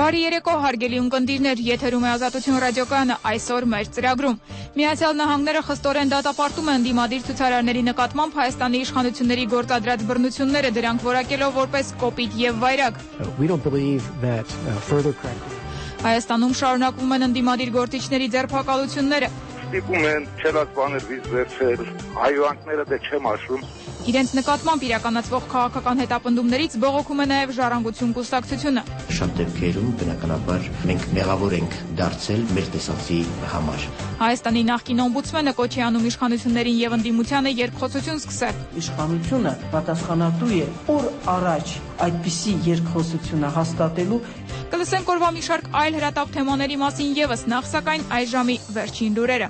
Բարի երեկո, հարգելի ունկնդիրներ, եթերում է Ազատություն ռադիոկայանը, այսօր մեր ծրագրում։ Միացյալ Նահանգները խստորեն դատապարտում են ընդդիմադիր ցուցարարների նկատմամբ Հայաստանի իշխանությունների գործադրած բռնությունները, դրանք որակելով որպես կոպիտ եւ վայրագ։ Հայաստանում շարունակվում են ընդդիմադիր գործիչների ձերբակալությունները։ Ստիպում են չելած բաներ վիզ վերցել, հայհոյանքները դե չեմ հաշվում։ Իրենց նկատմամբ իրականացվող քաղաքական հետապնդումներից բողոքում է նաև Ժառանգություն կուսակցությունը։ Շատ դեպքերում բնականաբար մենք մեղավոր ենք դարձել մեր տեսածի համար։ Հայաստանի նախկին օմբուդսմենը կոչ է անում իշխանություններին եւ ընդդիմությանը երկխոսություն սկսել։ Իշխանությունը պատասխանատու է օր առաջ այդպիսի երկխոսությունը հաստատելու։ Կլսենք օրվա մի շարք այլ հրատապ թեմաների մասին եւս, նախ սակայն այս ժամի վերջին լուրերը։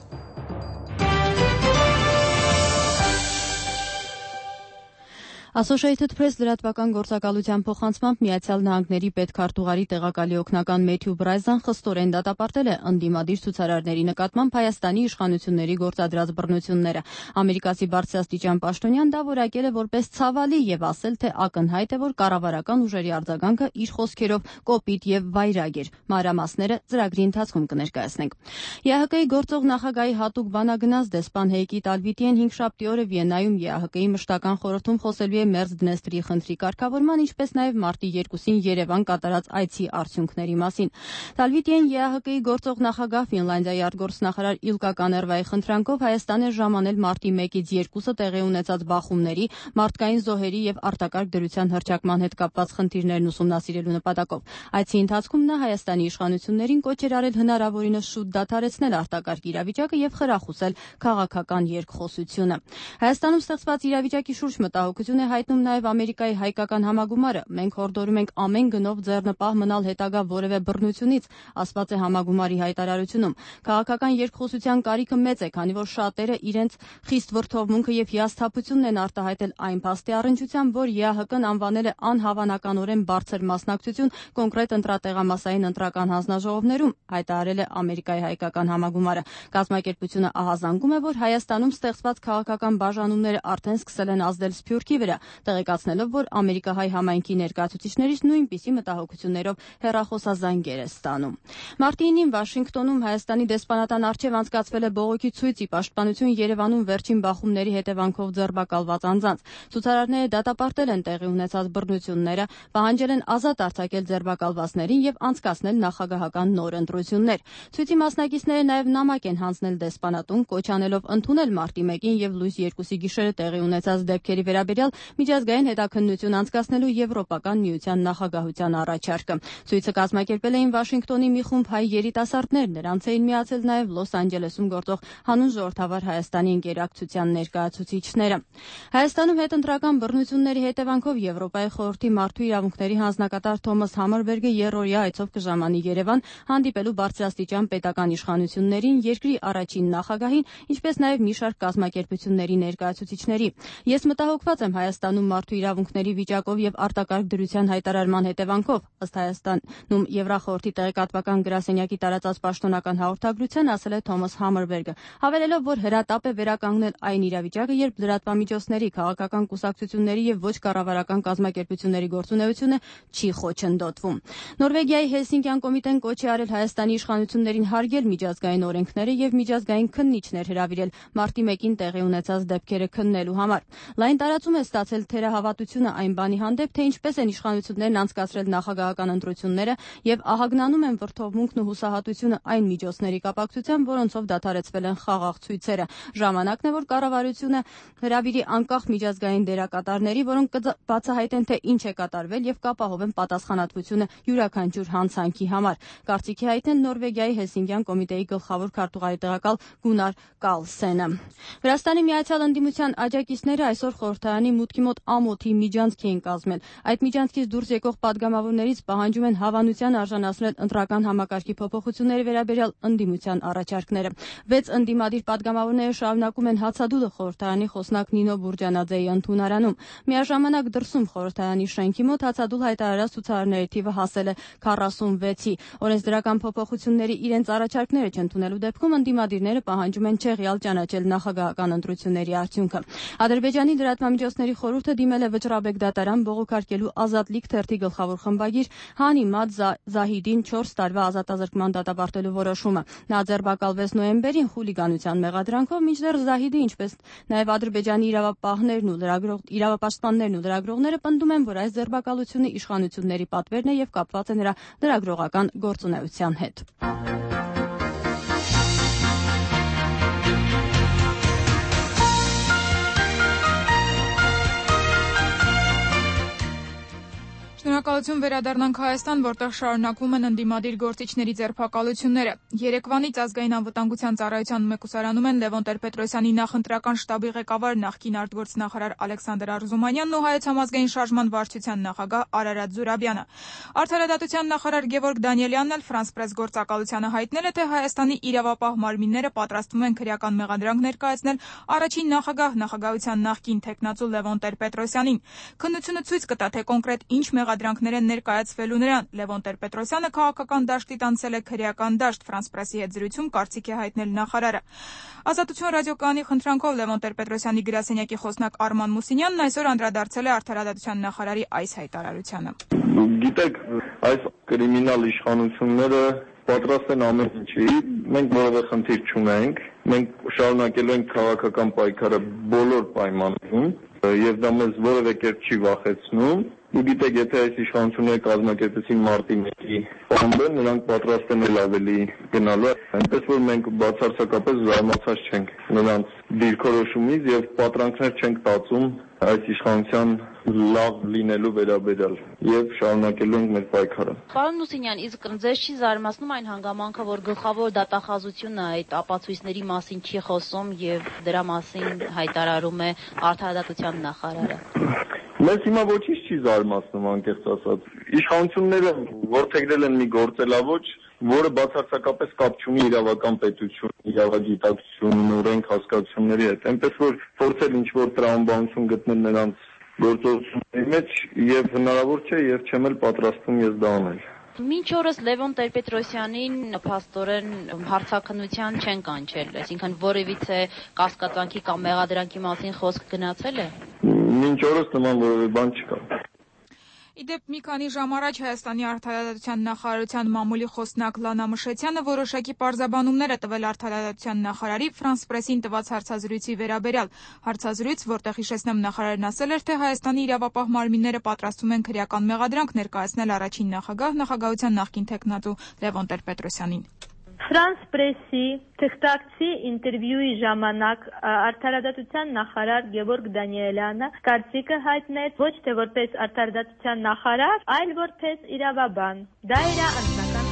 Associated Press լրատվական գործակալության փոխանցմամբ Միացյալ Նահանգների պետքարտուղարի տեղակալի օգնական Մեթյու Բրայզան խստորեն դատապարտել է ընդդիմադիր ցուցարարների նկատմամբ Հայաստանի իշխանությունների գործադրած բռնությունները։ Ամերիկացի բարձրաստիճան պաշտոնյան դա որակել է որպես ցավալի եւ ասել, թե ակնհայտ է, որ կառավարական ուժերի արձագանքը իր խոսքերով կոպիտ եւ վայրագ էր։ Մանրամասները ծրագրի ընթացքում կներկայացնենք։ ԵԱՀԿ-ի գործող նախագահի հատուկ բանագնաց դեսպան Հեյկի Տալվիտիեն 5-շաբթի օրը Վիեննայում ԵԱՀԿ-ի մշտական խորհրդում խոսելու Մերձդնեստրի խնդրի կարգավորման, ինչպես նաև մարտի 2-ին Երևան կատարած այցի արդյունքների մասին։ Տալվիտիեն ԵԱՀԿ-ի գործող նախագահ Ֆինլանդիայի արտգործնախարար Իլկա Կաներվայի խնդրանքով Հայաստան է ժամանել մարտի 1-ից 2-ը տեղի ունեցած բախումների, մարդկային զոհերի եւ արտակարգ դրության հռչակման հետ կապված խնդիրներն ուսումնասիրելու նպատակով։ Այցի ընթացքում նա Հայաստանի իշխանություններին կոչ էր արել հնարավորինս շուտ դադարեցնել արտակարգ իրավիճակը եւ խրախուսել քաղաքական երկխոսությունը։ Հայաստանում ստեղծված իրավիճակի շուրջ մտահոգություն է հայտնում նաև Ամերիկայի հայկական համագումարը։ Մենք հորդորում ենք ամեն գնով ձեռնպահ մնալ հետագա որևէ բռնությունից, ասված է համագումարի հայտարարությունում։ Քաղաքական երկխոսության կարիքը մեծ է, քանի որ շատերը իրենց խիստ վրդովմունքը եւ հիասթափությունն են արտահայտել այն փաստի առնչությամբ, որ ԵԱՀԿ-ն անվանել է անհավանականորեն բարձր մասնակցություն կոնկրետ ընտրատեղամասային ընտրական հանձնաժողովներում, հայտարարել է Ամերիկայի հայկական համագումարը։ Կազմակերպությունը ահազանգում է, որ Հայաստանում ստեղծված քաղաքական բաժանումները արդեն սկսել են ազդել Սփյուռքի վրա, տեղեկացնելով, որ ամերիկահայ համայնքի ներկայացուցիչներից նույնպիսի մտահոգություններով հեռախոսազանգեր է ստանում։ Մարտի 9-ին Վաշինգտոնում Հայաստանի դեսպանատան առջև անցկացվել է բողոքի ցույց՝ ի պաշտպանություն Երևանում վերջին բախումների հետևանքով ձերբակալված անձանց։ Ցուցարարները դատապարտել են տեղի ունեցած բռնությունները, պահանջել են ազատ արձակել ձերբակալվածներին եւ անցկացնել նախագահական նոր ընտրություններ։ Ցույցի մասնակիցները նաեւ նամակ են հանձնել դեսպանատուն, կոչ անելով ընդունել մարտի 1-ին եւ լույս 2-ի գիշերը տեղի ունեցած դեպքերի վերաբերյալ միջազգային հետաքննություն անցկացնելու Եվրոպական միության նախագահության առաջարկը։ Ցույցը կազմակերպել էին Վաշինգտոնի մի խումբ հայ երիտասարդներ, նրանց էին միացել նաև Լոս Անջելեսում գործող հանուն ժողովրդավար Հայաստանի ընկերակցության ներկայացուցիչները։ Հայաստանում հետընտրական բռնությունների հետևանքով Եվրոպայի խորհրդի մարդու իրավունքների հանձնակատար Թոմաս Համերբերգը երրորդյա այցով կժամանի Երևան, հանդիպելու բարձրաստիճան պետական իշխանություններին, երկրի առաջին նախագահին, ինչպես նաև մի շարք կազմակերպությունների ներկայացուցիչների։ Ես մտահոգված եմ Հայաստանում մարդու իրավունքների վիճակով եւ արտակարգ դրության հայտարարման հետևանքով, ըստ Հայաստանում Եվրախորհրդի տեղեկատվական գրասենյակի տարածած պաշտոնական հաղորդագրության ասել է Թոմաս Համերբերգը, հավելելով, որ հրատապ է վերականգնել այն իրավիճակը, երբ լրատվամիջոցների, քաղաքական կուսակցությունների եւ ոչ կառավարական կազմակերպությունների գործունեությունը չի խոչընդոտվում։ Նորվեգիայի Հելսինկյան կոմիտեն կոչ է արել Հայաստանի իշխանություններին հարգել միջազգային օրենքները եւ միջազգային քննիչներ հրավիրել մարտի 1-ին տեղի ունեցած դեպքերը քննելու համար։ Լայն տարածում է ստացել թերահավատությունը այն բանի հանդեպ, թե ինչպես են իշխանություններն անցկացրել նախագահական ընտրությունները եւ ահագնանում են վրդովմունքն ու հուսահատությունը այն միջոցների կապակցությամբ, որոնցով դադարեցվել են խաղաղ ցույցերը։ Ժամանակն է, որ կառավարությունը հրավիրի անկախ միջազգային դերակատարների, որոնք կբացահայտեն, թե ինչ է կատարվել եւ կապահովեն պատասխանատվությունը յուրաքանչյուր հանցանքի համար։ Կարծիքի հայտնել Նորվեգիայի Հելսինկյան կոմիտեի գլխավոր քարտուղարի տեղակալ Գունար Կալսենը։ Վրաստանի Միացյալ Ընդդիմության աջակիցները այսօր խորհրդարանի մուտքի մոտ ամոթի միջանցք էին կազմել։ Այդ միջանցքից դուրս եկող падգամավորներից պահանջում են հավանության արժանացնել ընտրական համակարգի փոփոխությունների վերաբերյալ ընդդիմության առաջարկները։ 6 ընդդիմադիր падգամավորները շարունակում են հացադուլը խորհրդարանի խոսնակ Նինո Բուրջանաձեի ընդունարանում։ Միաժամանակ դրսում խորհրդարանի շենքի մոտ հացադուլ հայտարարած ցուցարարների թիվը հասել է 46-ի։ Օրենսդրական փոփոխությունների իրենց առաջարկները չընդունելու դեպքում ընդդիմադիրները պահանջում են չեղյալ ճանաչել նախագահական ընտրությունների արդյունքը։ Ադրբեջանի լրատվամիջոցների խորհուրդը դիմել է Վճռաբեկ դատարան բողոքարկելու Ազատլիկ թերթի գլխավոր խմբագիր Հանիմադ Զահիդին 4 տարվա ազատազրկման դատապարտելու որոշումը։ Նա ձերբակալվեց նոյեմբերին խուլիգանության մեղադրանքով, մինչդեռ Զահիդը, ինչպես նաև Ադրբեջանի իրավապաշտպաններն ու լրագրողները պնդում են, որ այս ձերբակալությունը իշխանությունների պատվերն է եւ կապված է նրա լրագրողական գործունեության հետ։ Շնորհակալություն, վերադառնանք Հայաստան, որտեղ շարունակվում են ընդդիմադիր գործիչների ձերբակալությունները։ Երեկվանից ազգային անվտանգության ծառայության մեկուսարանում են Լևոն Տեր-Պետրոսյանի նախընտրական շտաբի ղեկավար նախկին արտգործնախարար Ալեքսանդր Արզումանյանն ու Հայոց համազգային շարժման վարչության նախագահ Արարատ Զուրաբյանը։ Արդարադատության նախարար Գևորգ Դանիելյանն էլ France Press գործակալությանը հայտնել է, թե Հայաստանի իրավապահ մարմինները պատրաստվում են քրեական մեղադրանք ներկայացնել առաջին նախագահության նախկին թեկնածու Լևոն Տեր-Պետրոսյանին։ Քննությունը ցույց կտա, թե կոնկրետ ինչ մեղադրանքներ են ներկայացվելու նրան։ Լևոն Տեր-Պետրոսյանը քաղաքական դաշտից անցել է քրեական դաշտ, France Press-ի հետ զրույցում կարծիք է հայտնել նախարարը։ Ազատություն ռադիոկայանի խնդրանքով Լևոն Տեր-Պետրոսյանի գրասենյակի խոսնակ Արման Մուսինյանն այսօր անդրադարձել է արդարադատության նախարարի այս հայտարարությանը։ Գիտեք, այս կրիմինալ իշխանությունները պատրաստ են ամեն ինչի, մենք որևէ խնդիր չունենք, մենք շարունակելու ենք քաղաքական պայքարը բոլոր պայմաններում եւ դա մեզ որևէ կերպ չի վախեցնում։ Ու գիտեք, եթե այս իշխանությունները կազմակերպեցին մարտի 1-ի պամբը, նրանք պատրաստ են էլ ավելի գնալու, այնպես որ մենք բացարձակապես զարմացած չենք նրանց դիրքորոշումից եւ պատրանքներ չենք տածում այս իշխանության լավ լինելու վերաբերյալ եւ շարունակելու ենք մեր պայքարը։ Պարոն Մուսինյան, իսկ ձեզ չի զարմացնում այն հանգամանքը, որ գլխավոր դատախազությունը այդ ապացույցների մասին չի խոսում եւ դրա մասին հայտարարում է արդարադատության նախարարը։ Մեզ հիմա ոչինչ չի զարմացնում, անկեղծ ասած։ Իշխանությունները որդեգրել են մի գործելավոճ, որը բացարձակապես կապ չունի իրավական պետություն, իրավագիտակցություն, օրենք հասկացությունների հետ։ Այնպես որ փորձել ինչ-որ տրամաբանություն գտնել նրանց գործողությունների մեջ եւ հնարավոր չէ եւ չեմ էլ պատրաստվում ես դա անել։ Մինչ օրս Լևոն Տեր-Պետրոսյանին փաստորեն հարցաքննության չեն կանչել, այսինքն որևիցե կասկածանքի կամ մեղադրանքի մասին խոսք գնացել է։ Մինչ օրս նման որևէ բան չկա։ Իդեպ մի քանի ժամ առաջ Հայաստանի արդարադատության նախարարության մամուլի խոսնակ Լանա Մշեցյանը որոշակի պարզաբանումներ է տվել արդարադատության նախարարի France Press-ին տված հարցազրույցի վերաբերյալ։ Հարցազրույց, որտեղ հիշեցնեմ նախարարն ասել էր, թե Հայաստանի իրավապահ մարմինները պատրաստվում են քրեական մեղադրանք ներկայացնել առաջին նախագահության նախկին թեկնածու Լևոն Տեր-Պետրոսյանին։ France Press-ի թղթակցի ինտերվյուի ժամանակ արդարադատության նախարար Գևորգ Դանիելյանը կարծիքը հայտնեց ոչ թե որպես արդարադատության նախարար, այլ որպես իրավաբան։ Դա իր անձնական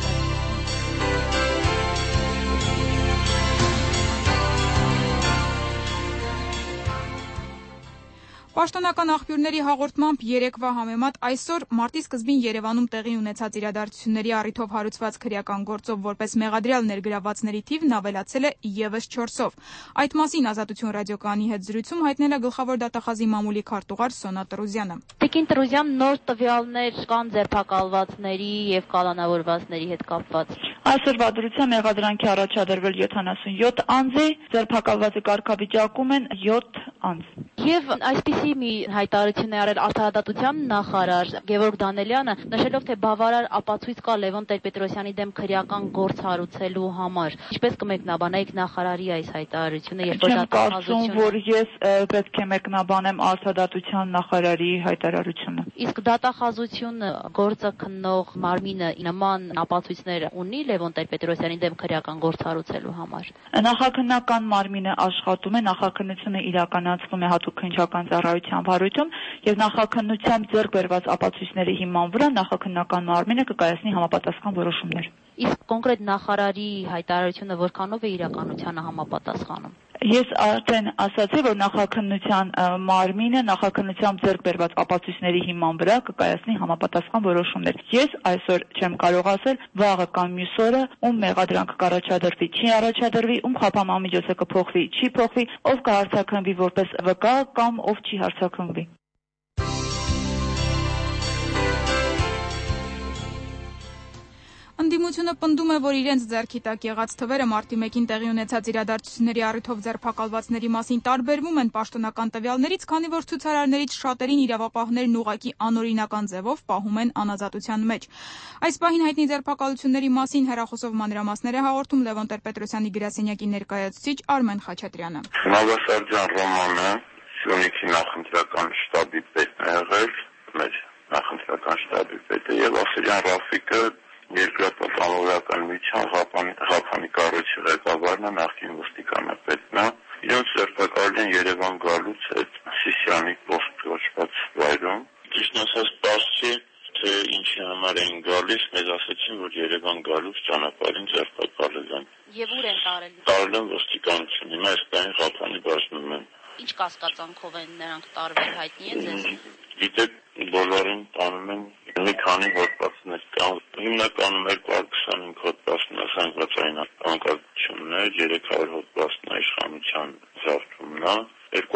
Պաշտոնական աղբյուրների հաղորդմամբ երեկվա համեմատ այսօր մարտի սկզբին Երևանում տեղի ունեցած իրադարձությունների առիթով հարուցված քրեական գործով որպես մեղադրյալ ներգրավվածների թիվն ավելացել է ևս 4-ով։ Այդ մասին Ազատություն ռադիոկայանի հետ զրույցում հայտնել է գլխավոր դատախազի մամուլի քարտուղար Սոնա Տրուզյանը։ Տիկին Տրուզյան, նոր տվյալներ կան ձերբակալվածների եւ կալանավորվածների հետ կապված։ Այսօրվա դրության մեղադրանքի առաջադրվել 77 անձի, ձերբակալվածի կարգավիճակում են 7 անձ։ Եվ այսպիսի մի հայտարարություն է արել արդարադատության նախարար Գևորգ Դանիելյանը, նշելով, թե բավարար ապացույց կա Լևոն Տեր-Պետրոսյանի դեմ քրեական գործ հարուցելու համար։ Ինչպես կմեկնաբանեք նախարարի այս հայտարարությունը, երբ որ դատախազությունը, որ ես պետք է մեկնաբանեմ արդարադատության նախարարի հայտարարությունը։ Իսկ դատախազությունը գործը քննող մարմինը նման ապացույցներ ունի Լևոն Տեր-Պետրոսյանի դեմ քրեական գործ հարուցելու համար։ Նախաքննական մարմինը աշխատում է, նախաքննությունը իրականացվում է հատուկ քննչական ծառայության հարույթում եւ նախաքննությամբ ձեռք բերված ապացույցների հիման վրա նախաքննական մարմինը կկայացնի համապատասխան որոշումներ։ Իսկ կոնկրետ նախարարի հայտարարությունը որքանով է իրականությանը համապատասխանում։ Ես արդեն ասացի, որ նախաքննության մարմինը նախաքննությամբ ձեռք բերված ապացույցների հիման վրա կկայացնի համապատասխան որոշումներ։ Ես այսօր չեմ կարող ասել, վաղը կամ մյուս օրը ում մեղադրանք կառաջադրվի, չի առաջադրվի, ում խափանամիջոցը կփոխվի, չի փոխվի, ով կհարձակվի որպես վկա կամ ով չի հարձակվի։ Ընդդիմության Ոստիկանությունը պնդում է, որ իրենց ձեռքի տակ եղած թվերը մարտի 1-ին տեղի ունեցած իրադարձությունների առիթով ձերբակալվածների մասին տարբերվում են պաշտոնական տվյալներից, քանի որ ցուցարարներից շատերին իրավապահներն ուղղակի անօրինական ձևով պահում են անազատության մեջ։ Այս պահին հայտնի ձերբակալությունների մասին հեռախոսով մանրամասներ է հաղորդում Լևոն Տեր-Պետրոսյանի գրասենյակի ներկայացուցիչ Արմեն Խաչատրյանը։ Նավասարդյան Ռոմանը Սյունիքի նախընտրական շտաբի պետն է եղել, մեր նախընտրական շտաբի պետը, եւ Ասիրյան Ռաֆիկը երկրապաշտպանության միության Ղափանի կառույցի ղեկավարն է, նախկին ոստիկանապետն է։ Իրենց ձերբակալել են Երևան գալուց այդ Սիսիանի պոստ կոչված վայրում։ Ճիշտն ասած, բացի թե ինչի համար էին գալիս, մեզ ասացին, որ Երևան գալուց ճանապարհին ձերբակալել են։ Եվ ուր են տարել։ Տարել են ոստիկանություն, հիմա այս բանի Ղափանի բաժնում են։ Ինչ կասկածանքով են նրանք տարվել, հայտնի է ձեզ։ Գիտեք, բոլորին տանում են մի քանի հոդվածներ կան, հիմնականում 225 հոդվածն է զանգվածային անկարգություններ, 300 հոդվածն է իշխանության զարթումն է,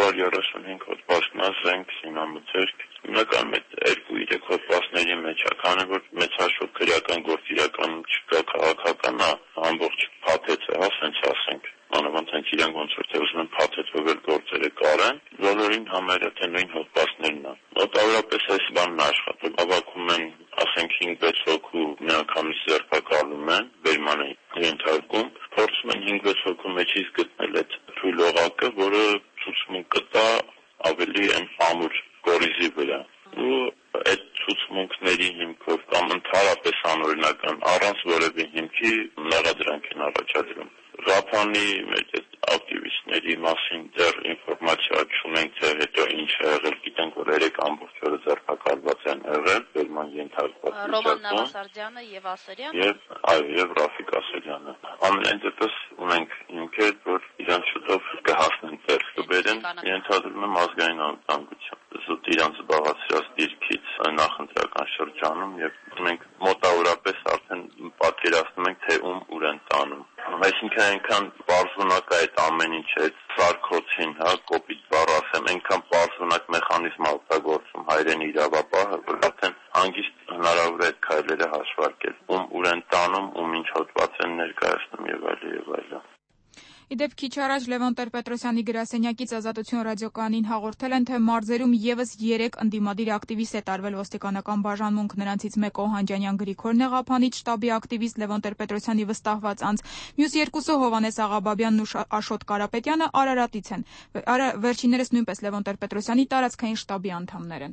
235 հոդվածն է զենք զինամթերք, հիմնականում այդ 2-3 հոդվածների մեջ է, քանի որ մեծ հաշվով քրեական գործ իրականում չկա, քաղաքական է, ամբողջ փաթեթ է, ասենք ասենք, մանավանդ հենց իրենք ոնց որ թե ուզում են փաթեթով էլ գործերը կարեն, բոլորին համարյա թե նույն հոդվածներն է։ Մոտավորապես այս բանն աշխատում, հավաքում են, ասենք 5-6 հոգու միանգամից ձերբակալում են, բերման են ենթարկում, փորձում են 5-6 հոգու մեջից գտնել այդ թույլ օղակը, որը ցուցմունք կտա ավելի ամուր կորիզի վրա։ Ու այդ ցուցմունքների հիմքով կամ ընդհանրապես անօրինական առանց որևէ հիմքի մեղադրանք են առաջադրում։ Ղափանի մեր ակտիվիստների մասին դեռ ինֆորմացիա չունենք, թե հետո ինչ է եղել, գիտենք, որ 3 ամբողջ օրը ձերբակալված են եղել, բերման ենթարկված Ռոման Նավասարդյանը եւ Ասերյանը։ Եվ Ռաֆիկ Ասերյանը։ Ամենայն դեպս ունենք հիմքեր, որ իրենց շուտով կհասնեն տեղ կբերեն, ենթադրում եմ ազգային անվտանգություն։ Զուտ իրանց զբաղացրած դիրքից նախընտրական շրջանում եւ մենք մոտավորապես արդեն պատկերացնում ենք, թե ում ուր են տանում։ Այսինքն այնքան բարձունակ է այդ ամեն ինչ, այդ սարքոցին, կոպիտ բառ ասեմ, այնքան բարձունակ մեխանիզմ օգտագործում հայրենի իրավապահը, որ արդեն հանգիստ հնարավոր է այդ քայլերը հաշվարկել, ում ուր են տանում, ում ինչ հոդված են ներկայացնում եւ այլն։ Իդեպ քիչ առաջ Լևոն Տեր-Պետրոսյանի գրասենյակից Ազատություն ռադիոկայանին հաղորդել են, թե մարզերում եւս 3 ընդդիմադիր ակտիվիստ է տարվել ոստիկանական բաժանմունք, նրանցից մեկը Օհանջանյան Գրիգորն է, Ղափանից շտաբի ակտիվիստ Լևոն Տեր-Պետրոսյանի վստահված անձ, մյուս երկուսը Հովհաննես Աղաբաբյանն ու Աշոտ Կարապետյանը Արարատից են։ Վերջիններս նույնպես Լևոն Տեր-Պետրոսյանի տարածքային շտաբի անդամներ են։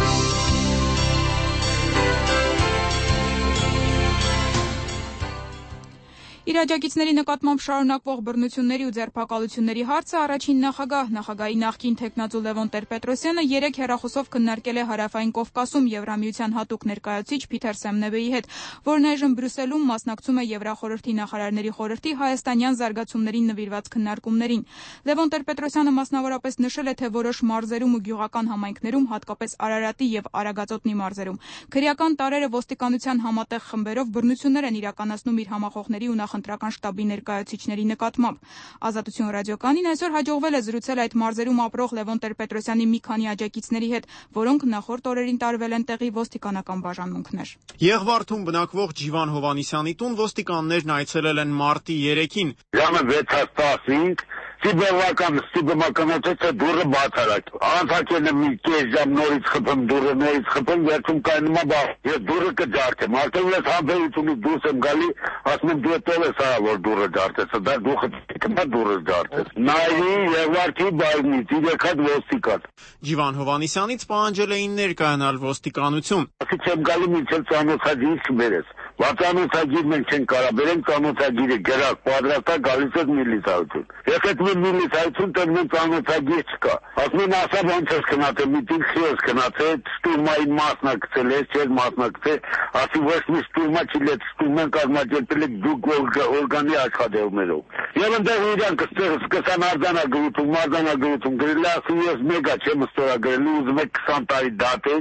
Իր աջակիցների նկատմամբ շարունակվող բռնությունների ու ձերբակալությունների հարցը առաջին նախագահի նախկին թեկնածու Լևոն Տեր-Պետրոսյանը 3 հեռախոսով քննարկել է Հարավային Կովկասում Եվրամիության հատուկ ներկայացուցիչ Փիթեր Սեմնեբեի հետ, որն այժմ Բրյուսելում մասնակցում է Եվրախորհրդի նախարարների խորհրդի հայաստանյան զարգացումներին նվիրված քննարկումներին։ Լևոն Տեր-Պետրոսյանը մասնավորապես նշել է, թե որոշ մարզերում ու գյուղական համայնքներում, հատկապես Արարատի եւ Արագածոտնի մարզերում, քրեական տարրերը ոստիկանության համատեղ խմբերով բռնություններ են իրականացնում իր համախոհների ու ընտրական շտաբի ներկայացուցիչների նկատմամբ։ Ազատություն ռադիոկայանին այսօր հաջողվել է զրուցել այդ մարզերում ապրող Լևոն Տեր-Պետրոսյանի մի քանի աջակիցների հետ, որոնք նախորդ օրերին տարվել են տեղի ոստիկանական բաժանմունքներ։ Եղվարդում բնակվող Ջիվան Հովհաննիսյանի տուն ոստիկաններն այցելել են մարտի 3-ին։ Ժամը 6:15 Ստիպմականացած դուրը բաց արած։ Անցակելը մի կես ժամ նորից խփում դուրը, նորից խփում, վերջում կայնում է բաց։ Ես դուրը կջարդեմ։ Արդեն ես համբերությունից դուրս եմ գալի, ասում եմ դու տոլ ես արա որ դուրը ջարդես, դա դու խփում դուրը ջարդես։ Նայի Եղվարդի բայնից 3 հատ ոստիկան։ Ջիվան Հովհաննիսյանից պահանջել էին ներկայանալ ոստիկանություն։ Ասից եմ գալի մինչև ծանոթագիր չբերես։ Ծանոթագիր մենք չենք կարա բերենք, ծանոթագիրը գրակ, պատրաստա գալիս է միլիցայություն։ Եկեք մի միլիցայություն տենում ծանոթագիր չկա։ Ասում են ասա ոնց ես գնացել, միտինգ ես գնացել, ստուրմայի մասնակցել ես, չես մասնակցել, ասի ոչ մի ստուրմա չի լետ, ստուրման կազմակերպել եք դուք օրգանի աշխատողներով։ Եվ ընդեղ իրանք սկսան արձանագրություն գրել, ասում ես մեգա չեմ ստորագրել, ուզում եք 20 տարի դատեք,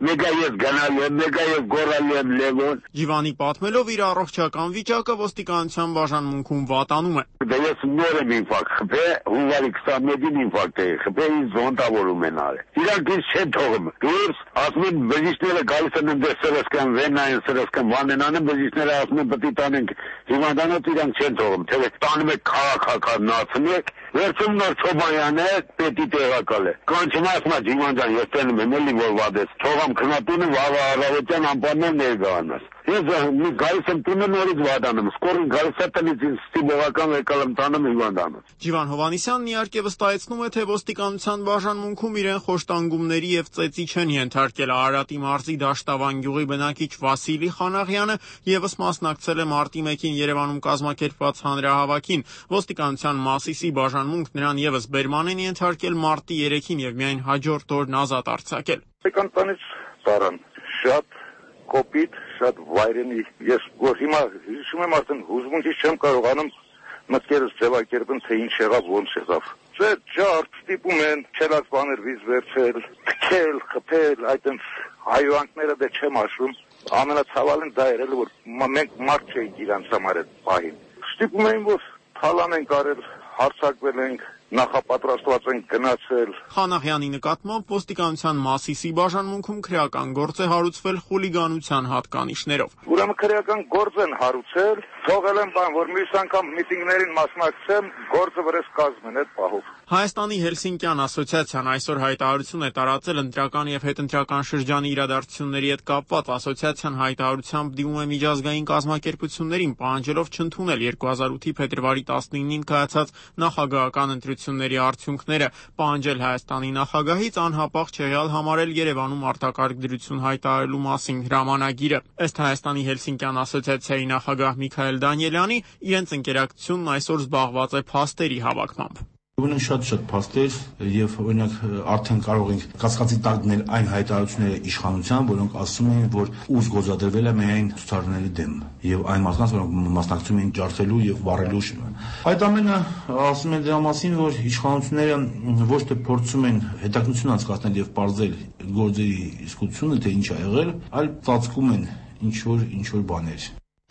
մեգա ես գնալ եմ, մեգա ես գորալ եմ Լևոն։ Ջիվանի պատմելով իր առողջական վիճակը ոստիկանության բաժանմունքում վատանում է։ Դե ես նոր եմ ինֆարկտ խփե, հունվարի 21-ին ինֆարկտ էի խփե, ինձ զոնտավորում են արել։ Իրանք ինձ չեն թողում։ Դուրս ասում են բժիշկները գալիս են դες սրսկան վենային սրսկան վանենանը բժիշկները ասում են պետք է տանենք հիվանդանոց իրանք չեն թողում։ Թե տանում եք քաղաքականացնում եք, վերջում նոր Չոբայանը պետի տեղակալ է։ Կանչում ասում է Ջիվան ջան, ես տենում եմ էլի որ վադես։ Թողամ քննատունը վաղ առավոտյան անպայման ներգանաս։ Ես գալիս եմ տունը նորից վադանում, սկորին գալիս է տնից ինձ ստիբողական եկալ եմ տանում հիվանդանոց։ Ջիվան Հովհաննիսյանն իհարկե վստահեցնում է, թե ոստիկանության բաժանմունքում իրեն խոշտանգումների եւ ծեծի չեն ենթարկել։ Արարատի մարզի Դաշտավան գյուղի բնակիչ Վասիլի Խանաղյանը եւս մասնակցել է մարտի 1-ին Երևանում կազմակերպված հանրահավաքին։ Ոստիկանության Մասիսի բաժանմունքն նրան եւս բերման են ենթարկել մարտի 3-ին եւ միայն հաջորդ օրն ազատ արձակել։ Ոստիկանությունից տարան շատ կոպիտ, շատ վայրենի։ Ես որ հիմա հիշում եմ արդեն հուզմունքից չեմ կարողանում մտքերս ձևակերպեմ, թե ինչ եղավ, ոնց եղավ։ Ջարդ ստիպում են չելած բաներ վիզ վերցել, թքել, խփել, այդպես հայոյանքները դե չեմ հաշվում։ Ամենացավալին դա էր, որ մենք մարդ չէինք իրանց համար այդ պահին։ Ստիպում էին, որ թալան ենք արել, հարձակվել ենք, նախապատրաստված են գնացել։ Խանաղյանի նկատմամբ ոստիկանության Մասիսի բաժանմունքում քրեական գործ է հարուցվել խուլիգանության հատկանիշներով։ Ուրեմն քրեական գործ են հարուցել, թողել են բան, որ մյուս անգամ միտինգներին մասնակցեմ, գործը վրես կազմեն այդ պահով։ Հայաստանի Հելսինկյան ասոցիացիան այսօր հայտարարություն է տարածել ընտրական եւ հետընտրական շրջանի իրադարձությունների հետ կապված։ Ասոցիացիան հայտարարությամբ դիմում է միջազգային կազմակերպություններին, պահանջելով չընդունել 2008-ի փետրվարի 19-ին կայացած նախագահական ընտրությունների արդյունքները, պահանջել Հայաստանի նախագահից անհապաղ չեղյալ համարել Երևանում արտակարգ դրություն հայտարարելու մասին հրամանագիրը։ Ըստ Հայաստանի Հելսինկյան ասոցիացիայի նախագահ Միքայել Դանիելյանի, իրենց ընկերակցությունն այսօր զբաղված է փաստերի հավաքմամբ։ Ունենք շատ փաստեր եւ օրինակ արդեն կարող ենք կասկածի տակ դնել այն հայտարարությունները իշխանության, որոնք ասում են, որ ուժ գործադրվել է միայն ցուցարարների դեմ եւ այն մարդկանց, որոնք մասնակցում են ջարդելու եւ վառելու։ Այդ ամենը ասում են դրա մասին, որ իշխանությունները ոչ թե փորձում են հետաքնություն անցկացնել եւ պարզել գործերի իսկությունը, թե ինչ ա եղել, այլ ծածկում են ինչ որ բաներ։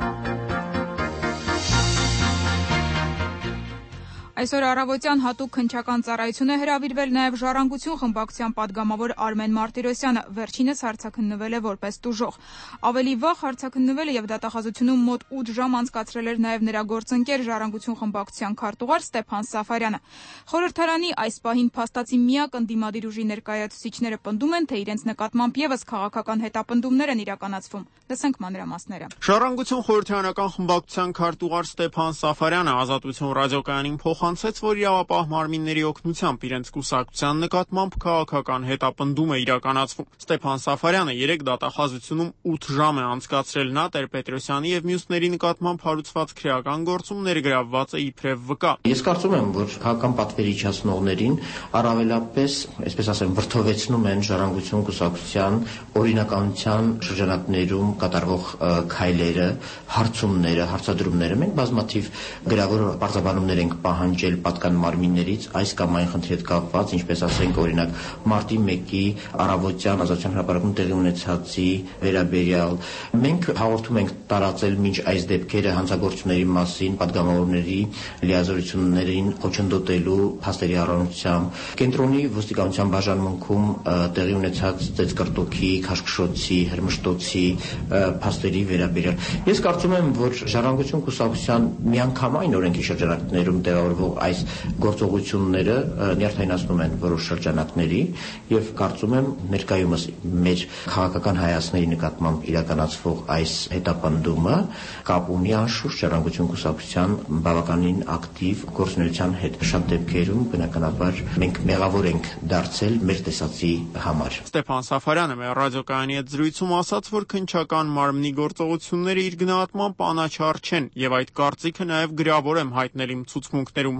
Այսօր առավոտյան հատուկ քննչական ծառայություն է հրավիրվել նաև Ժառանգություն խմբակցության падգամավոր Արմեն Մարտիրոսյանը, վերջինս հարցաքննվել է որպես տուժող։ Ավելի վաղ հարցաքննվել եւ դատախազությունում մոտ 8 ժամ անցկացրել էր նաև նրա գործընկեր Ժառանգություն խմբակցության քարտուղար Ստեփան Սաֆարյանը։ Խորհրդարանի այս պահին փաստացի միակ ընդդիմադիր ուժի ներկայացուցիչները պնդում են, թե իրենց նկատմամբ եւս քաղաքական հետապնդումներ են իրականացվում։ Լսենք մանրամասները։ Ժառանգություն խորհրդարանական խմբակցության քարտուղար Ստեփան Սաֆարյանը Ազատություն ռադիոկայանին փոխանցեց, որ իրավապահ մարմինների օգնությամբ իրենց կուսակցության նկատմամբ քաղաքական հետապնդում է իրականացվում։ Ստեփան Սաֆարյանը 3 դատախազությունում 8 ժամ է անցկացրել նա Տեր-Պետրոսյանի եւ մյուսների նկատմամբ հարուցված քրեական գործում ներգրավված է իբրև վկա։ Ես կարծում եմ, որ քաղաքական պատվերի իջեցնողներին առավելապես, այսպես ասեմ, վրդովեցնում են Ժառանգություն կուսակցության օրինականության շրջանակներում կատարվող քայլերը, հարցումները, հարցադրումները։ Մենք բազմաթիվ գրավոր պարզաբանումներ ենք պահանջել պատկան մարմիններից այս կամ այն խնդրի հետ կապված, ինչպես ասենք օրինակ մարտի 1-ի առավոտյան Ազատության հրապարակում տեղի ունեցածի վերաբերյալ։ Մենք հաղորդում ենք տարածել մինչ այս դեպքերը հանցագործությունների մասին պատգամավորների լիազորություններին խոչընդոտելու փաստերի առանցությամբ, կենտրոնի ոստիկանության բաժանմունքում տեղի ունեցած ծեծկռտոքի, քաշքշոցի, հրմշտոցի փաստերի վերաբերյալ։ Ես կարծում եմ, որ Ժառանգություն կուսակցության միանգամայն օրենքի շրջանակներում տեղավորվող այս գործողությունները նյարդայնացնում են որոշ շրջանակների եւ կարծում եմ ներկայումս մեր քաղաքական հայացքների նկատմամբ իրականացվող այս հետապնդումը կապ ունի անշուշտ Ժառանգություն կուսակցության բավականին ակտիվ գործունեության հետ։ Շատ դեպքերում բնականաբար մենք մեղավոր ենք դարձել մեր տեսածի համար։ Ստեփան Սաֆարյանը մեր ռադիոկայանի հետ զրույցում ասաց, որ քննչական մարմնի գործողությունները իր գնահատմամբ անաչառ չեն եւ այդ կարծիքը նաեւ գրավոր եմ հայտնել իմ ցուցմունքներում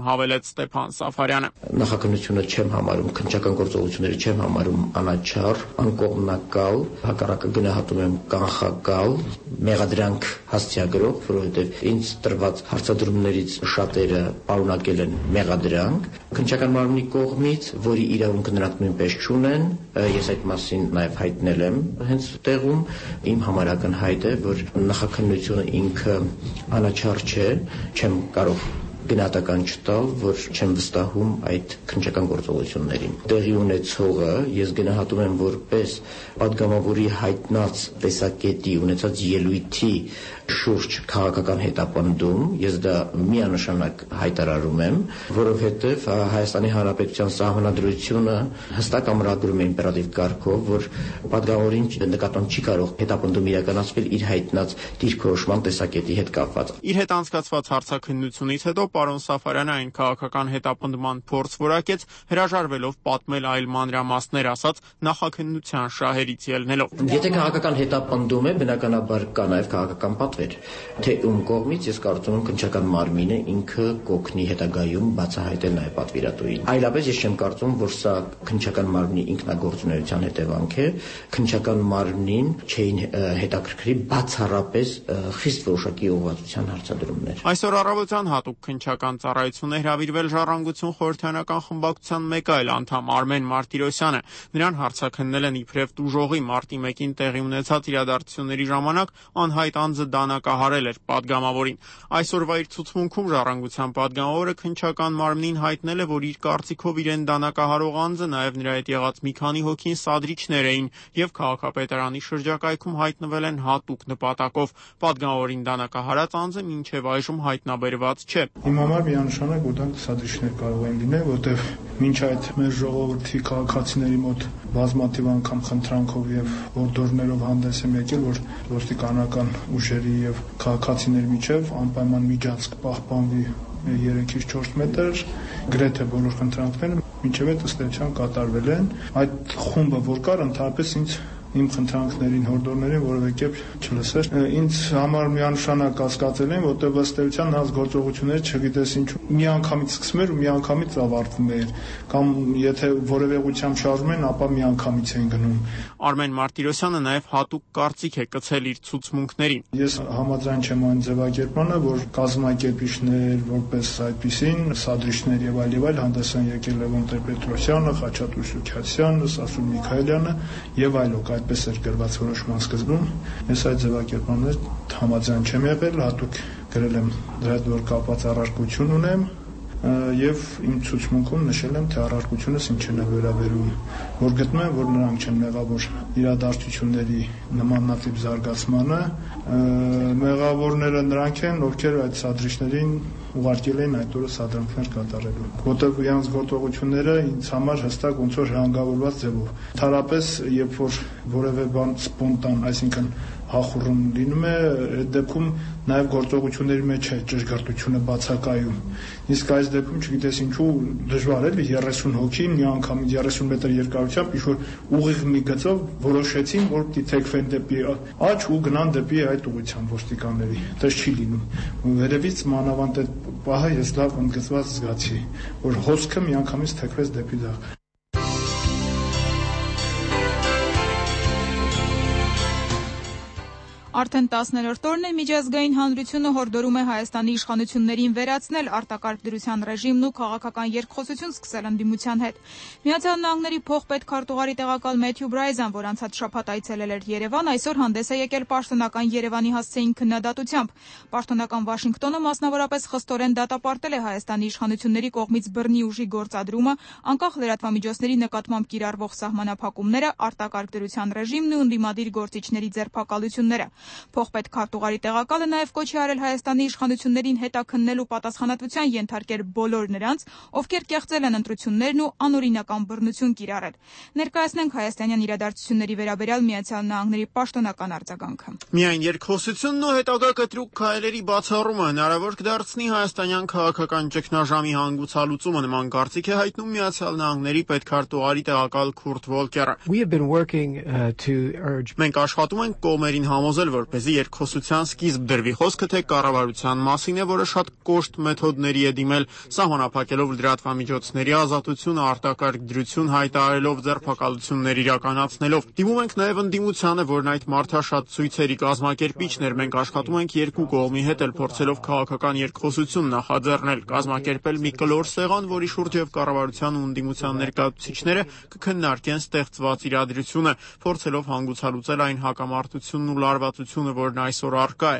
հավելեց Ստեփան Սաֆարյանը։ Նախաքննությունը չեմ համարում, քննչական գործողությունները չեմ համարում անաչառ, անկողմնակալ, հակառակը գնահատում եմ կանխակալ, մեղադրանք հասցեագրող, որովհետև ինձ տրված հարցադրումներից շատերը պարունակել են մեղադրանք, քննչական մարմնի կողմից, որի իրավունքը նրանք նույնպես չունեն, ես այդ մասին նաև հայտնել եմ հենց տեղում, իմ համար ակնհայտ է, որ նախաքննությունը ինքը անաչառ չէ, չեմ կարող գնահատական չտալ, որ չեմ վստահում այդ քննչական գործողություններին։ Տեղի ունեցողը ես գնահատում եմ որպես պատգամավորի հայտնած տեսակետի ունեցած ելույթի շուրջ քաղաքական հետապնդում, ես դա միանշանակ հայտարարում եմ, որովհետև Հայաստանի Հանրապետության Սահմանադրությունը հստակ ամրագրում է իմպերատիվ կարգով, որ պատգամավորին նկատմամբ չի կարող հետապնդում իրականացվել իր հայտնած դիրքորոշման տեսակետի հետ կապված։ Իր հետ անցկացված հարցաքննությունից հետո պարոն Սաֆարյանը այն քաղաքական հետապնդման փորձ որակեց, հրաժարվելով պատմել այլ մանրամասներ, ասած նախաքննության շահերից ելնելով։ Եթե քաղաքական հետապնդում է, բնականաբար կա նաև քաղաքական պատվեր, թե ում կողմից ես կարծում եմ քննչական մարմինը ինքը կօգնի հետագայում բացահայտել նաև պատվիրատուին։ Այլապես ես չեմ կարծում, որ սա քննչական մարմնի ինքնագործունեության հետևանք է, քննչական մարմնին չէին հետաքրքրի բացառապես խիստ որոշակի ուղղվածության հարցադրումներ։ Այսօր առավոտյան հատուկ քննչական ծառայություն է հրավիրվել Ժառանգություն խորհրդարանական խմբակցության մեկ այլ անդամ Արմեն Մարտիրոսյանը։ Նրան հարցաքննել են իբրև տուժողի մարտի 1-ին տեղի ունեցած իրադարձությունների ժամանակ անհայտ անձը դանակահարել էր պատգամավորին։ Այսօրվա իր ցուցմունքում Ժառանգության պատգամավորը քննչական մարմնին հայտնել է, որ իր կարծիքով իրեն դանակահարող անձը նաև նրա հետ եղած մի քանի հոգին սադրիչներ էին եւ քաղաքապետարանի շրջակայքում հայտնվել են հատուկ նպատակով։ Պատգամավորին դանակահարած անձը մինչեւ այժմ հայտնաբերված չէ։ Իմ համար միանշանակ որ դա սադրիչներ կարող են լինել, որտեղ մինչ այդ մեր ժողովրդի քաղաքացիների մոտ բազմաթիվ անգամ խնդրանքով եւ օրդորներով հանդես եմ եկել, որ ոստիկանական ուժերի եւ քաղաքացիների միջև անպայման միջանցք պահպանվի 3-ից 4 մետր, գրեթե բոլոր խնդրանքները մինչև այդ ըստ էության կատարվել են։ Այդ խումբը որ կար, ընդհանրապես ինձ իմ խնդրանքներին, հորդորներին որևէ կերպ չլսեր։ Ինձ համար միանշանակ կասկածել են, որտեղ ըստ էության նրանց գործողությունները չգիտես ինչու միանգամից սկսում էր ու միանգամից ավարտվում էր, կամ եթե որևէ ուղղությամբ շարժում են, ապա միանգամից են գնում։ Արմեն Մարտիրոսյանը նաև հատուկ կարծիք է կցել իր ցուցմունքներին։ Ես համաձայն չեմ այն ձևակերպմանը, որ կազմակերպիչներ, որպես այդպիսին, սադրիչներ եւ այլ հանդես են եկել Լևոն Տեր-Պետրոսյանը, Խաչատուր Սուքիասյանը, Սասուն Միքայելյանը եւ այլոք, այդպես էր գրված որոշման սկզբում։ Ես այդ ձևակերպմաններ համաձայն չեմ եղել, հատուկ գրել եմ դրա հետ որ կապված առարկություն ունեմ եւ իմ ցուցմունքում նշել եմ, թե առարկությունս ինչն է վերաբերում, որ գտնում եմ, որ նրանք չեն մեղավոր իրադարձությունների նմանատիպ զարգացմանը, մեղավորները նրանք են, ովքեր այդ սադրիչներին ուղարկել են այդ օրը սադրանքներ կատարելու, որտեղ իրանց գործողությունները ինձ համար հստակ ոնց որ հանգավորված ձևով։ Թարապես, երբ որ որևէ բան սպոնտան, այսինքն հախուռում լինում է, այդ դեպքում նաև գործողությունների մեջ է ճշգրտությունը բացակայում։ Իսկ այս դեպքում չգիտես ինչու դժվար է 30 հոգին մի անգամից 30 մետր երկարությամբ ինչ-որ ուղիղ մի գծով որոշեցին, որ պիտի թեքվեն դեպի աջ ու գնան դեպի այդ ուղղությամբ ոստիկանների։ Դες չի լինում։ Վերևից մանավանդ այդ պահը ես լավ ընդգծված զգացի, որ հոսքը մի անգամից թեքվեց դեպի դա։ Արդեն 10-րդ օրն է միջազգային հանրությունը հորդորում է Հայաստանի իշխանություններին վերացնել արտակարգ դրության ռեժիմն ու քաղաքական երկխոսություն սկսել ընդդիմության հետ։ Միացյալ Նահանգների փոխպետքարտուղարի տեղակալ Մեթյու Բրայզան, որ անցած շաբաթ այցելել էր Երևան, այսօր հանդես է եկել պաշտոնական Երևանի հասցեին քննադատությամբ։ Պաշտոնական Վաշինգտոնը մասնավորապես խստորեն դատապարտել է Հայաստանի իշխանությունների կողմից բռնի ուժի գործադրումը, անկախ լրատվամիջոցների նկատմամբ կիրառվող սահմանափակումները, արտակարգ դրության ռեժիմն ու ընդդիմադիր գործիչների ձերբակալությունները։ Փոխպետքարտուղարի տեղակալը նաև կոչ է արել Հայաստանի իշխանություններին հետաքննելու պատասխանատվության ենթարկել բոլոր նրանց, ովքեր կեղծել են ընտրություններն ու անօրինական բռնություն կիրառել։ Ներկայացնենք հայաստանյան իրադարձությունների վերաբերյալ Միացյալ Նահանգների պաշտոնական արձագանքը։ Միայն երկխոսությունն ու հետագա կտրուկ քայլերի բացառումը հնարավոր կդարձնի հայաստանյան քաղաքական ճգնաժամի հանգուցալուծումը, նման կարծիք է հայտնում Միացյալ Նահանգների պետքարտուղարի տեղակալ Քուրտ Վոլկերը։ Մենք աշխատում ենք կողմերին համոզել որպեսզի երկխոսության սկիզբ դրվի։ Խոսքը թե կառավարության մասին է, որը շատ կոշտ մեթոդների է դիմել, սահմանափակելով լրատվամիջոցների ազատությունը, արտակարգ դրություն հայտարարելով, ձերբակալություններ իրականացնելով։ Դիմում ենք նաև ընդդիմությանը, որն այդ մարդաշատ ցույցերի կազմակերպիչն էր։ Մենք աշխատում ենք երկու կողմի հետ, փորձելով քաղաքական երկխոսություն նախաձեռնել, կազմակերպել մի կլոր սեղան, որի շուրջ եւ կառավարության ու ընդդիմության ներկայացուցիչները կքննարկեն ստեղծված իրադրությունը, փորձելով հանգուցալուծել այն հակամարտությունն ու լարվածությունը, որն այսօր առկա է։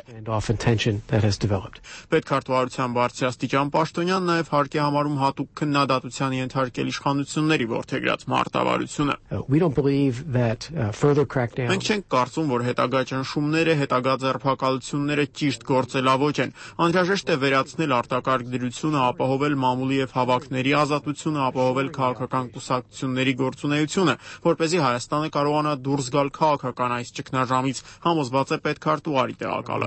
Պետքարտուղարության բարձրաստիճան պաշտոնյան նաև հարկ է համարում հատուկ քննադատության ենթարկել իշխանությունների որդեգրած մարտավարությունը։ Մենք չենք կարծում, որ հետագա ճնշումները, հետագա ձերբակալությունները ճիշտ գործելավոճ են։ Անհրաժեշտ է վերացնել արտակարգ դրությունը, ապահովել մամուլի եւ հավաքների ազատությունը, ապահովել քաղաքական կուսակցությունների գործունեությունը, որպեսզի Հայաստանը կարողանա դուրս գալ քաղաքական այս ճգնաժամից, համոզված է պետքարտուղարի տեղակալը։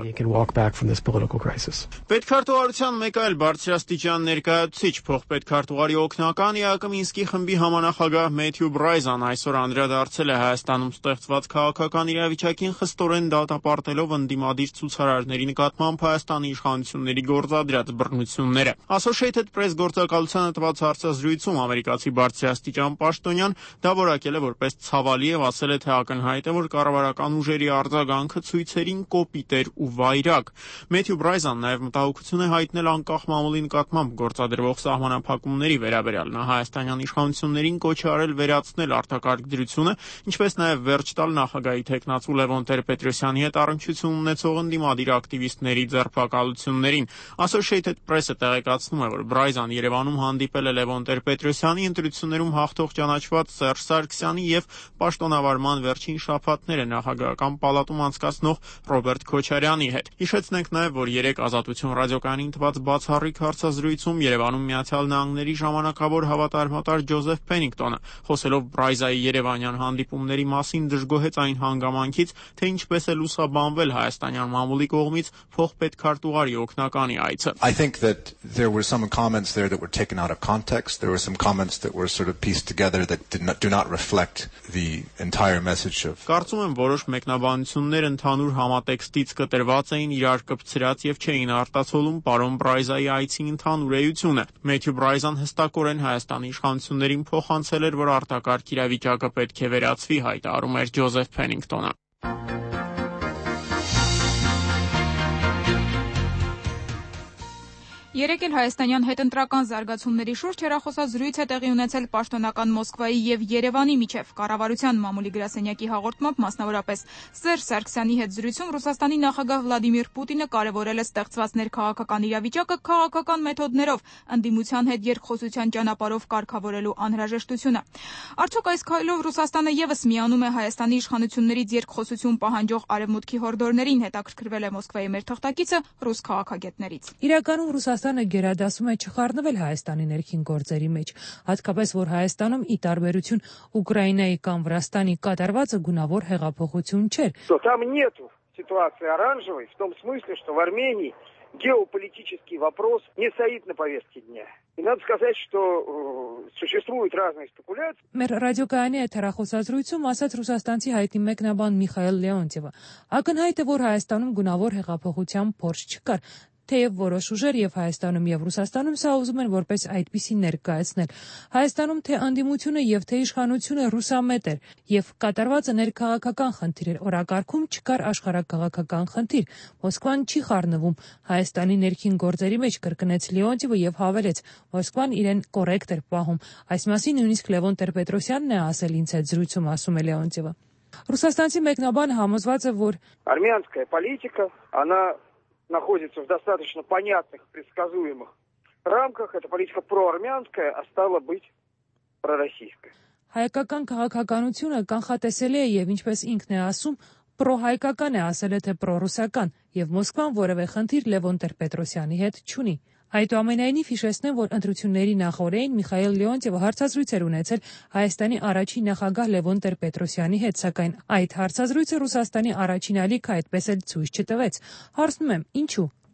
Պետքարտուղարության մեկ այլ բարձրաստիճան ներկայացուցիչ, փոխպետքարտուղարի օգնական ԵԱԿ Մինսկի խմբի համանախագահ Մեթյու Բրայզան այսօր անդրադարձել է Հայաստանում ստեղծված քաղաքական իրավիճակին, խստորեն դատապարտելով ընդդիմադիր ցուցարարների նկատմամբ Հայաստանի իշխանությունների գործադրած բռնությունները։ Associated Press գործակալությանը տված հարցազրույցում ամերիկացի բարձրաստիճան պաշտոնյան դա որակել է որպես ցավալի եւ ասել է, թե ակնհայտ է, որ կառավարական ուժերի արձագանքը ցույցերին կոպիտ էր ու վայրագ։ Մեթյու Բրայզան նաև մտահոգություն է հայտնել անկախ մամուլի նկատմամբ գործադրվող սահմանափակումների վերաբերյալ։ Նա հայաստանյան իշխանություններին կոչ է արել վերացնել արտակարգ դրությունը, ինչպես նաև վերջ տալ նախագահի թեկնածու Լևոն Տեր-Պետրոսյանի հետ առնչություն ունեցող ընդդիմադիր ակտիվիստների ձերբակալություններին։ Associated Press-ը տեղեկացնում է, որ Բրայզան Երևանում հանդիպել է Լևոն Տեր-Պետրոսյանի, ընտրություններում հաղթող ճանաչված Սերժ Սարգսյանի եւ պաշտոնավարման վերջին շաբաթները նախագահական պալատում անցկացնող Ռոբերտ Քոչարյանի հետ։ Հիշեցնենք նաև, որ երեկ Ազատություն ռադիոկայանին տված բացառիկ հարցազրույցում Երևանում Միացյալ Նահանգների ժամանակավոր հավատարմատար Ջոզեֆ Փենինգտոնը, խոսելով Բրայզայի երևանյան հանդիպումների մասին, դժգոհեց այն հանգամանքից, թե ինչպես է լուսաբանվել հայաստանյան մամուլի կողմից փոխպետքարտուղարի օգնականի այցը։ I think that there were some comments there that were taken out of context. There were some comments that were sort of pieced together that do not reflect the entire message of. Կարծում եմ, որոշ մեկնաբանություններ ընդհանուր համատեքստից կտրված էին, իրար կպցրած եւ չէին արտացոլում պարոն Բրայզայի այցի ընդհանուր էությունը։ Մեթյու Բրայզան հստակորեն Հայաստանի իշխանություններին փոխանցել էր, որ արտակարգ իրավիճակը պետք է վերացվի, հայտարարում էր Ջոզեֆ Փենինգտոնը։ Երեկ էլ հայաստանյան հետընտրական զարգացումների շուրջ հեռախոսազրույց է տեղի ունեցել պաշտոնական Մոսկվայի եւ Երևանի միջև։ Կառավարության մամուլի գրասենյակի հաղորդմամբ, մասնավորապես Սերժ Սարգսյանի հետ զրույցում Ռուսաստանի նախագահ Վլադիմիր Պուտինը կարևորել է ստեղծված ներքաղաքական իրավիճակը քաղաքական մեթոդներով, ընդդիմության հետ երկխոսության ճանապարհով կարգավորելու անհրաժեշտությունը։ Արդյոք այս քայլով Ռուսաստանը եւս միանում է Հայաստանի իշխանություններից երկխոսություն պահանջող արևմուտքի հորդորներին, հետաքրքրվել է Մոսկվայի մեր թղթակիցը ռուս քաղաքագետներից։ Իրականում Ռուսաստանը գերադասում է չխառնվել Հայաստանի ներքին գործերի մեջ, հատկապես որ Հայաստանում ի տարբերություն Ուկրաինայի կամ Վրաստանի կատարվածը գունավոր հեղափոխություն չէր։ Там нету ситуации оранжевой в том смысле, что в Армении геополитический вопрос не стоит на повестке дня. И надо сказать, что существуют разные спекуляции. Մեր ռադիոկայանի հեռախոսազրույցում ասաց ռուսաստանցի հայտնի մեկնաբան Միխայել Լեոնտիևը։ Ակնհայտ է, որ Հայաստանում գունավոր հեղափոխության փորձ չկար, թեև որոշ ուժեր եւ Հայաստանում եւ Ռուսաստանում սա ուզում են որպես այդպիսի ներկայացնել։ Հայաստանում թե անդիմությունը եւ թե իշխանությունը ռուսամետ էր եւ կատարվածը ներքաղաքական խնդիր էր, օրակարգում չկար աշխարհակաղակական խնդիր։ Մոսկվան չի խառնվում Հայաստանի ներքին գործերի մեջ, կրկնեց Լեոնտիևը եւ հավելեց, Մոսկվան իրեն կոռեկտ էր պահում։ Այս մասին նույնիսկ Լևոն Տեր-Պետրոսյանն է ասել ինձ հետ զրույցում, ասում է Լեոնտիևը։ Ռուսաստանցի մեկնաբանը համոզված է, որ армянская политика, она находится в достаточно понятных, предсказуемых рамках. Эта политика проармянская, а стала быть пророссийская. Հայկական քաղաքականությունը կանխատեսելի է եւ ինչպես ինքն է ասում, պրոհայկական է, ասել է թե պրոռուսական, եւ Մոսկվան որևէ խնդիր Լևոն Տեր-Պետրոսյանի հետ չունի։ Այդուամենայնիվ հիշեցնեմ, որ ընտրությունների նախօրեին Միխայել Լեոնտիևը հարցազրույց էր ունեցել Հայաստանի առաջին նախագահ Լևոն Տեր-Պետրոսյանի հետ, սակայն այդ հարցազրույցը Ռուսաստանի առաջին ալիքը այդպես էլ ցույց չտվեց։ Հարցնում եմ, ինչու։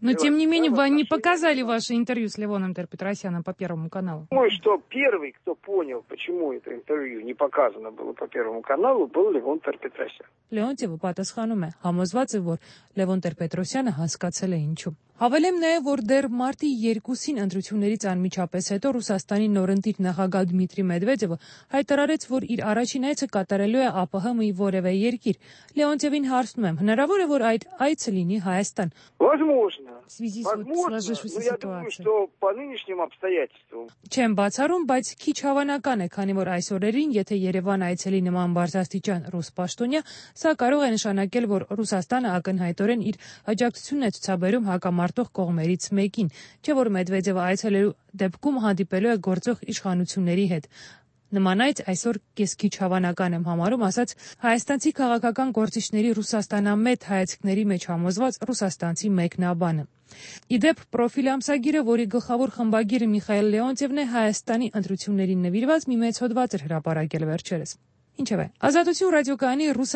Но, тем не менее, вы не показали ваше интервью с Левоном Тер-Петросяном по Первому каналу. Думаю, что первый, кто понял, почему это интервью не показано было по Первому каналу, был Левон Тер-Петросян. Լեոնտիևը պատասխանում է, համոզված է, որ Լևոն Տեր-Պետրոսյանը հասկացել է ինչու։ Հավելեմ նաև, որ դեռ մարտի 2-ին ընտրություններից անմիջապես հետո Ռուսաստանի նորընտիր նախագահ Դմիտրի Մեդվեդևը հայտարարեց, որ իր առաջին այցը կատարելու է ԱՊՀ-ի որևէ երկիր։ Լեոնտիևին հարցնում եմ, հնարավոր է, որ այդ այցը լինի Հայաստան։ Возможно. В связи с Возможно, сложившейся но я думаю, что по нынешним обстоятельствам. Չեմ բացառում, բայց քիչ հավանական է, քանի որ այս օրերին, եթե Երևան այցելի նման բարձրաստիճան ռուս պաշտոնյա, սա կարող է նշանակել, որ Ռուսաստանը ակնհայտորեն իր աջակցությունն է ցուցաբերում հակամարտող կողմերից մեկին, չէ՞ որ Մեդվեդևը այցելելու դեպքում հանդիպելու է գործող իշխանությունների հետ։ Նման այց այսօր քիչ հավանական եմ համարում, ասաց հայաստանցի քաղաքական գործիչների Ռուսաստանամետ հայացքների մեջ համոզված ռուսաստանցի մեկնաբանը։ Իդեպ պրոֆիլ ամսագիրը, որի գլխավոր խմբագիրը Միխայել Լեոնտիևն է, Հայաստանի ընտրություններին նվիրված մի մեծ հոդված էր հրապարակել վերջերս։ Ինչևէ, Ազատություն ռադիոկայանի